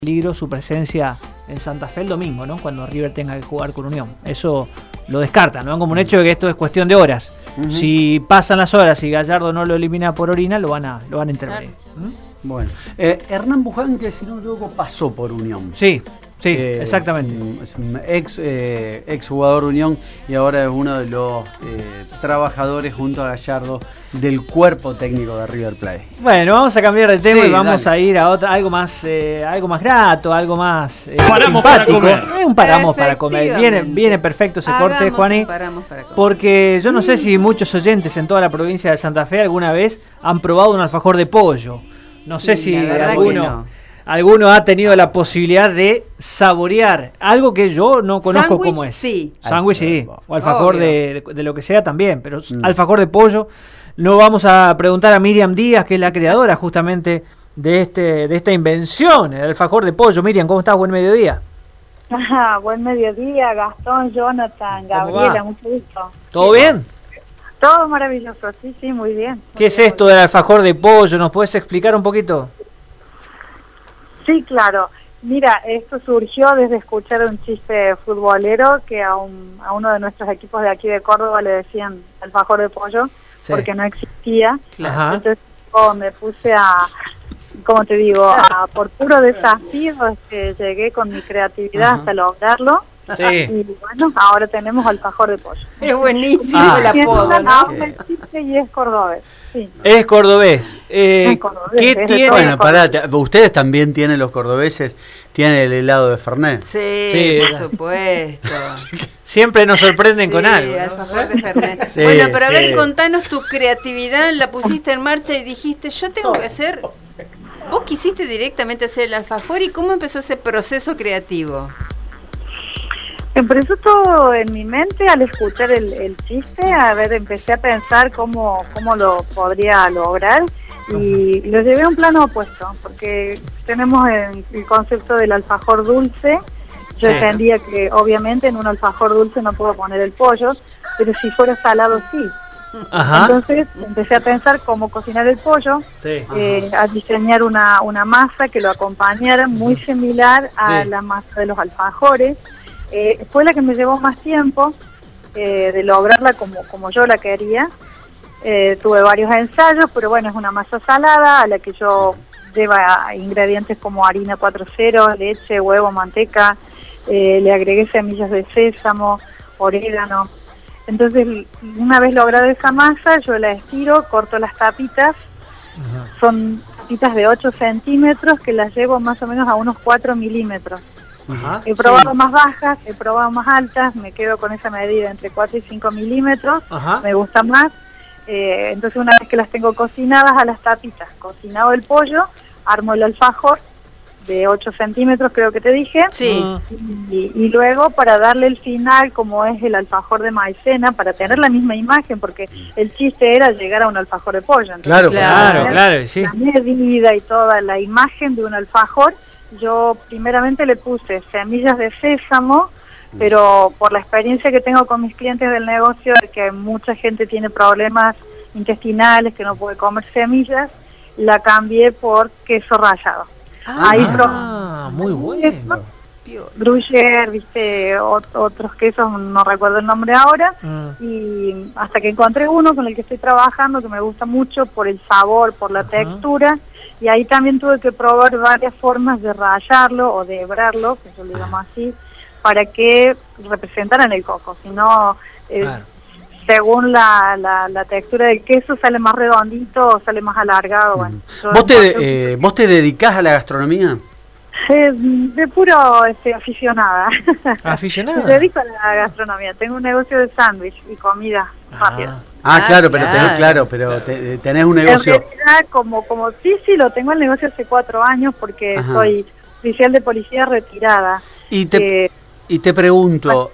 peligro su presencia en Santa Fe el domingo, ¿no? Cuando River tenga que jugar con Unión. Eso lo descartan, ¿no? Como un hecho de que esto es cuestión de horas. Si pasan las horas y Gallardo no lo elimina por orina, lo van a intervenir. Bueno, Hernán Buján, que si no me equivoco, pasó por Unión. Sí, exactamente. Es un ex jugador Unión y ahora es uno de los trabajadores junto a Gallardo del cuerpo técnico de River Plate. Bueno, vamos a cambiar de tema y vamos a ir a algo más grato, algo más paramos para comer. Un paramos para comer. Viene perfecto ese corte, Juani, porque yo no sé si muchos oyentes en toda la provincia de Santa Fe alguna vez han probado un alfajor de pollo. No sé si alguno ha tenido la posibilidad de saborear algo que yo no conozco cómo es. Sí. Sándwich sí, o alfajor de lo que sea también, pero alfajor de pollo. Lo vamos a preguntar a Miriam Díaz, que es la creadora justamente de esta invención, el alfajor de pollo. Miriam, ¿cómo estás? Buen mediodía. Buen mediodía, Gastón, Jonathan, Gabriela, mucho gusto. ¿Todo bien? Todo maravilloso, sí, muy bien. ¿Qué es esto del alfajor de pollo? ¿Nos puedes explicar un poquito? Sí, claro. Mira, esto surgió desde escuchar un chiste futbolero que a uno de nuestros equipos de aquí de Córdoba le decían alfajor de pollo, porque no existía. Ajá. Entonces me puse como te digo, por puro desafío llegué con mi creatividad hasta lograrlo. Sí. Y bueno, ahora tenemos alfajor de pollo. Es buenísimo el apodo, ¿no? Y es cordobés. Sí. Es cordobés. Es cordobés. ¿Qué tiene? Bueno, pará, ustedes también tienen, los cordobeses, tienen el helado de Fernet. Sí, por supuesto. Siempre nos sorprenden con algo, ¿no? Alfajor de Fernet. Sí, bueno, pero a ver, contanos tu creatividad, la pusiste en marcha y dijiste, yo tengo que hacer... ¿Vos quisiste directamente hacer el alfajor y cómo empezó ese proceso creativo? Empezó todo en mi mente al escuchar el chiste, empecé a pensar cómo lo podría lograr y lo llevé a un plano opuesto, porque tenemos el concepto del alfajor dulce. Yo entendía que obviamente en un alfajor dulce no puedo poner el pollo, pero si fuera salado sí. Ajá. Entonces empecé a pensar cómo cocinar el pollo, a diseñar una masa que lo acompañara muy similar a la masa de los alfajores. Fue la que me llevó más tiempo de lograrla como yo la quería. Tuve varios ensayos, pero bueno, es una masa salada a la que yo lleva ingredientes como harina 4.0, leche, huevo, manteca, le agregué semillas de sésamo, orégano. Entonces, una vez lograda esa masa, yo la estiro, corto las tapitas. Son tapitas de 8 centímetros que las llevo más o menos a unos 4 milímetros. Ajá. He probado más bajas, he probado más altas, me quedo con esa medida entre 4 y 5 milímetros, me gusta más. Entonces una vez que las tengo cocinadas a las tapitas, cocinado el pollo, armo el alfajor de 8 centímetros, creo que te dije, y luego para darle el final, como es el alfajor de maicena, para tener la misma imagen, porque el chiste era llegar a un alfajor de pollo. Entonces, claro, sí. La medida y toda la imagen de un alfajor. Yo primeramente le puse semillas de sésamo, pero por la experiencia que tengo con mis clientes del negocio, de que mucha gente tiene problemas intestinales, que no puede comer semillas, la cambié por queso rallado. Muy bueno. Gruyère, viste, otros quesos, no recuerdo el nombre ahora, y hasta que encontré uno con el que estoy trabajando que me gusta mucho por el sabor, por la textura, y ahí también tuve que probar varias formas de rallarlo o de hebrarlo, que yo le llamo así, para que representaran el coco, si no, según la textura del queso sale más redondito o sale más alargado. Bueno, ¿Vos te dedicás a la gastronomía? De puro aficionada. ¿Aficionada? Me dedico a la gastronomía. Tengo un negocio de sándwich y comida rápida. Claro, pero tenés un negocio. En realidad, como sí, lo tengo el negocio hace 4 años porque soy oficial de policía retirada. Y te pregunto,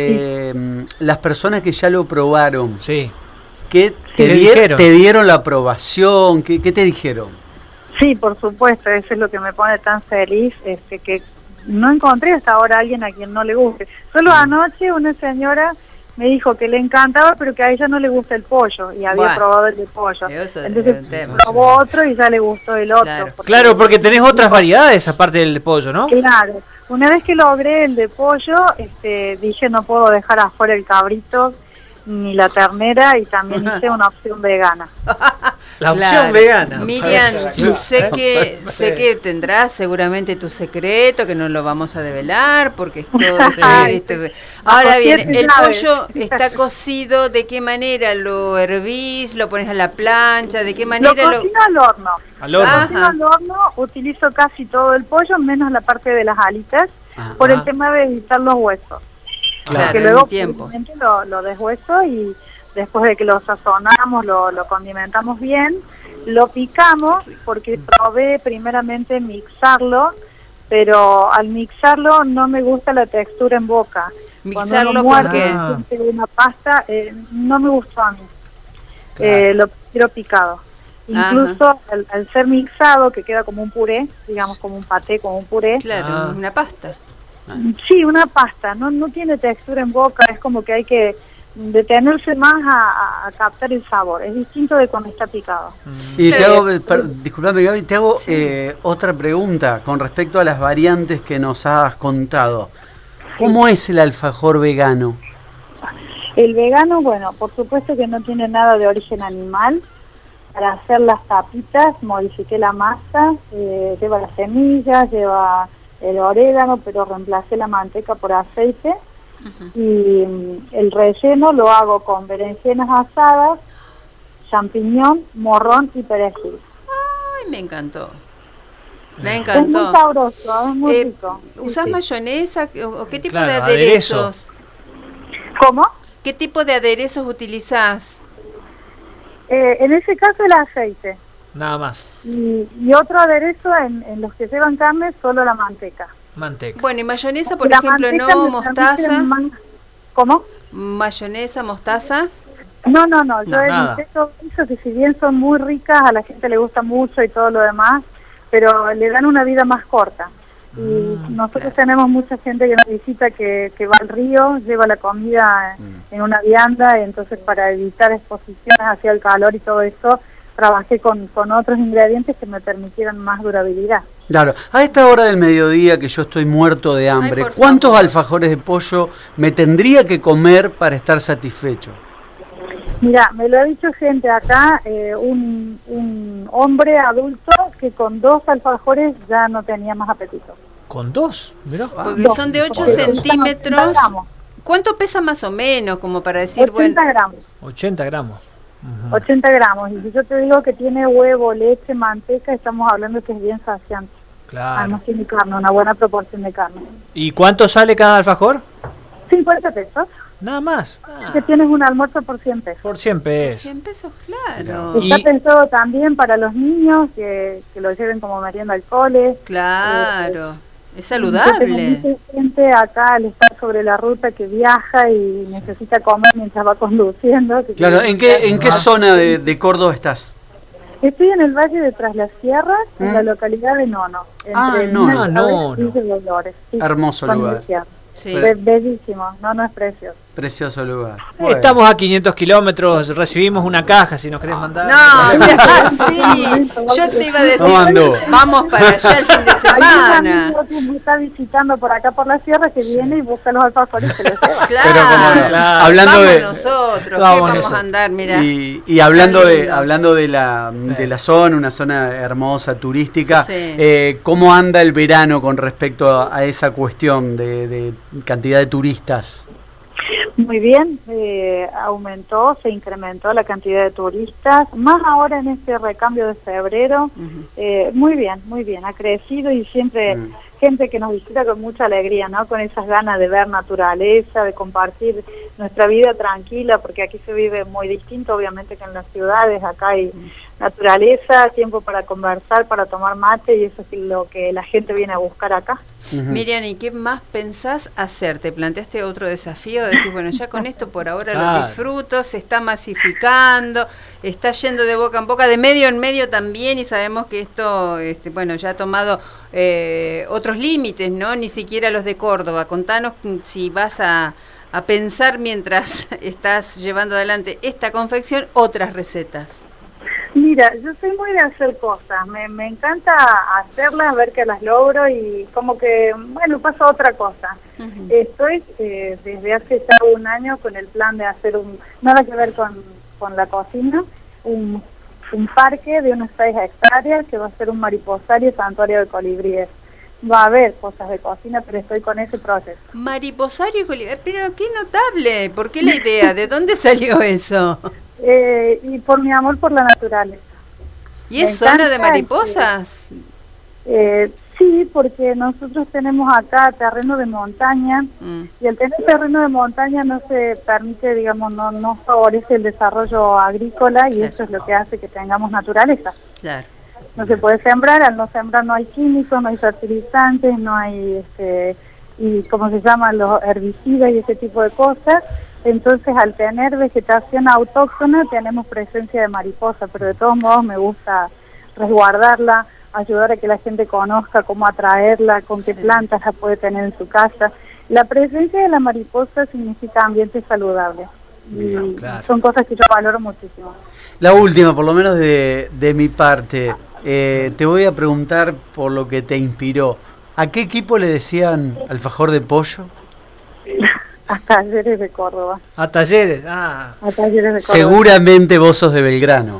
las personas que ya lo probaron, ¿qué te dieron la aprobación? ¿Qué te dijeron? Sí, por supuesto, eso es lo que me pone tan feliz, que no encontré hasta ahora a alguien a quien no le guste. Solo anoche una señora me dijo que le encantaba, pero que a ella no le gusta el pollo, y había probado el de pollo. Entonces probó otro y ya le gustó el otro. Claro, porque tenés otras variedades aparte del de pollo, ¿no? Claro. Una vez que logré el de pollo, dije no puedo dejar afuera el cabrito ni la ternera, y también hice una opción vegana. La opción vegana. Miriam, sé que tendrás seguramente tu secreto, que no lo vamos a develar, porque es todo Ahora bien, el pollo está cocido, ¿de qué manera lo hervís? ¿Lo pones a la plancha? ¿De qué manera lo cocino al horno? Al horno, utilizo casi todo el pollo, menos la parte de las alitas, por el tema de evitar los huesos. Claro, porque luego lo deshueso, y después de que lo sazonamos, lo condimentamos bien, lo picamos, porque probé primeramente mixarlo, pero al mixarlo no me gusta la textura en boca. ¿Mixarlo porque una pasta, no me gustó a mí. Claro. Lo quiero picado. Incluso al ser mixado, que queda como un puré, digamos como un paté, como un puré. Claro, una pasta. Sí, una pasta, no tiene textura en boca, es como que hay que detenerse más a captar el sabor, es distinto de cuando está picado. Y te hago, disculpame Gaby, te hago otra pregunta con respecto a las variantes que nos has contado. ¿Cómo es el alfajor vegano? El vegano, bueno, por supuesto que no tiene nada de origen animal. Para hacer las tapitas modifiqué la masa, lleva las semillas, lleva el orégano, pero reemplacé la manteca por aceite. Y el relleno lo hago con berenjenas asadas, champiñón, morrón y perejil. Ay, me encantó. Me encantó. Es muy sabroso, es muy rico. ¿Usás mayonesa o qué tipo de aderezos? ¿Cómo? ¿Qué tipo de aderezos utilizás? En ese caso el aceite. Nada más. Y otro aderezo en los que llevan carne, solo la manteca. Bueno, y mayonesa, por ejemplo, no, mostaza. ¿Cómo? ¿Mayonesa, mostaza? No, yo evité todo eso, que si bien son muy ricas, a la gente le gusta mucho y todo lo demás, pero le dan una vida más corta. Y nosotros tenemos mucha gente que nos visita que va al río, lleva la comida en una vianda, y entonces para evitar exposiciones hacia el calor y todo eso, trabajé con otros ingredientes que me permitieran más durabilidad. Claro, a esta hora del mediodía que yo estoy muerto de hambre, ¿cuántos alfajores de pollo me tendría que comer para estar satisfecho? Mira, me lo ha dicho gente acá, un hombre adulto que con 2 alfajores ya no tenía más apetito. ¿Con 2? Mirá. Porque son de 8 centímetros. ¿Cuánto pesa más o menos, como para decir, 80 gramos. 80 gramos. 80 gramos, y si yo te digo que tiene huevo, leche, manteca, estamos hablando que es bien saciante. Claro. Además tiene carne, una buena proporción de carne. ¿Y cuánto sale cada alfajor? 50 pesos. Nada más. Que tienes un almuerzo por 100 pesos. Por 100 pesos. 100 pesos, claro. Está pensado también para los niños, que lo lleven como merienda al cole. Claro. Es saludable. Mucha gente acá al estar sobre la ruta que viaja y necesita comer mientras va conduciendo. Claro, ¿en qué zona de Córdoba estás? Estoy en el Valle de Tras las Sierras, en la localidad de Nono. Nono. Sí, hermoso lugar. Sí. Bellísimo, Nono es precioso. Precioso lugar. Bueno. Estamos a 500 kilómetros, recibimos una caja si nos querés mandar. No, o sea, sí. Yo te iba a decir, vamos para allá el fin de semana. Hay un amigo que me está visitando por acá por la sierra que viene y busca los alfajores y se los lleva. Claro, hablando vamos de nosotros, ¿qué vamos a andar? Mirá. Y hablando de la zona, una zona hermosa, turística, ¿cómo anda el verano con respecto a esa cuestión de cantidad de turistas? Muy bien, se incrementó la cantidad de turistas, más ahora en este recambio de febrero. Muy bien, ha crecido, y siempre gente que nos visita con mucha alegría, ¿no? Con esas ganas de ver naturaleza, de compartir nuestra vida tranquila, porque aquí se vive muy distinto, obviamente, que en las ciudades. Acá hay naturaleza, tiempo para conversar, para tomar mate, y eso es lo que la gente viene a buscar acá. Miriam, ¿y qué más pensás hacer? ¿Te planteaste otro desafío? Decís, bueno, ya con esto por ahora lo disfruto, se está masificando, está yendo de boca en boca, de medio en medio también, y sabemos que esto, ya ha tomado otros límites, ¿no? Ni siquiera los de Córdoba. Contanos si vas a a pensar mientras estás llevando adelante esta confección otras recetas? Mira, yo soy muy de hacer cosas, me encanta hacerlas, ver que las logro y como que, bueno, pasa otra cosa. Estoy desde hace ya un año con el plan de hacer nada que ver con la cocina, un parque de unas 6 hectáreas que va a ser un mariposario y santuario de colibríes. Va a haber cosas de cocina, pero estoy con ese proceso. Mariposario y colibríes, pero qué notable, ¿por qué la idea? ¿De dónde salió eso? Y por mi amor por la naturaleza. ¿Y es zona de mariposas? Sí, porque nosotros tenemos acá terreno de montaña y al tener terreno de montaña no se permite, digamos, no favorece el desarrollo agrícola y eso es lo que hace que tengamos naturaleza. Claro. No se puede sembrar, al no sembrar no hay químicos, no hay fertilizantes, no hay, y ¿cómo se llaman? Los herbicidas y ese tipo de cosas. Entonces, al tener vegetación autóctona, tenemos presencia de mariposa, pero de todos modos me gusta resguardarla, ayudar a que la gente conozca cómo atraerla, con qué plantas la puede tener en su casa. La presencia de la mariposa significa ambiente saludable. Bien, y claro. Son cosas que yo valoro muchísimo. La última, por lo menos de mi parte, te voy a preguntar por lo que te inspiró. ¿A qué equipo le decían alfajor de pollo? A Talleres de Córdoba. A Talleres, A Talleres de Córdoba. Seguramente vos sos de Belgrano.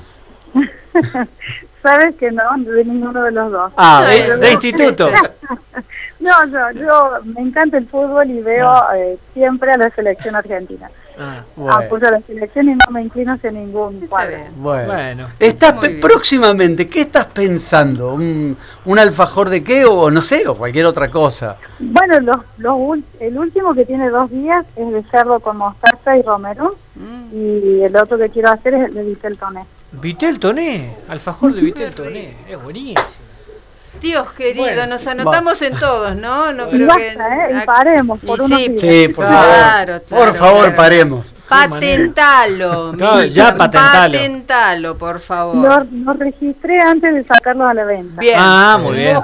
Sabes que no, de ninguno de los dos. De instituto. No, yo me encanta el fútbol y veo siempre a la selección argentina. Bueno. Apoyo a la selección y no me inclino hacia ningún cuadro. Bueno. Próximamente, ¿qué estás pensando? ¿Un alfajor de qué o no sé, o cualquier otra cosa? Bueno, el último que tiene 2 días es de cerdo con mostaza y romero y el otro que quiero hacer es el de vitel toné. Vitel toné, alfajor de vitel toné, es buenísimo. Dios querido, nos anotamos en todos, ¿no? No creo basta, y paremos por unos días. Sí, por favor. Por favor, paremos. Patentalo. Ya patentalo. Patentalo, por favor. Lo registré antes de sacarlos a la venta. Bien. Muy bien.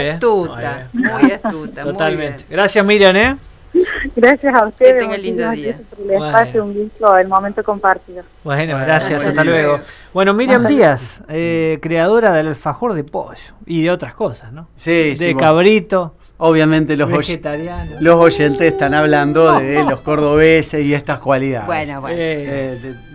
Muy astuta. Totalmente. Muy bien. Gracias, Miriam, Gracias a ustedes. Que tenga lindo día. Por el espacio, un gusto, el momento compartido. Bueno, gracias, hasta luego. Bueno, Miriam Díaz, creadora del alfajor de pollo y de otras cosas, ¿no? Sí, de cabrito. Obviamente los oyentes están hablando de los cordobeses y estas cualidades. Bueno.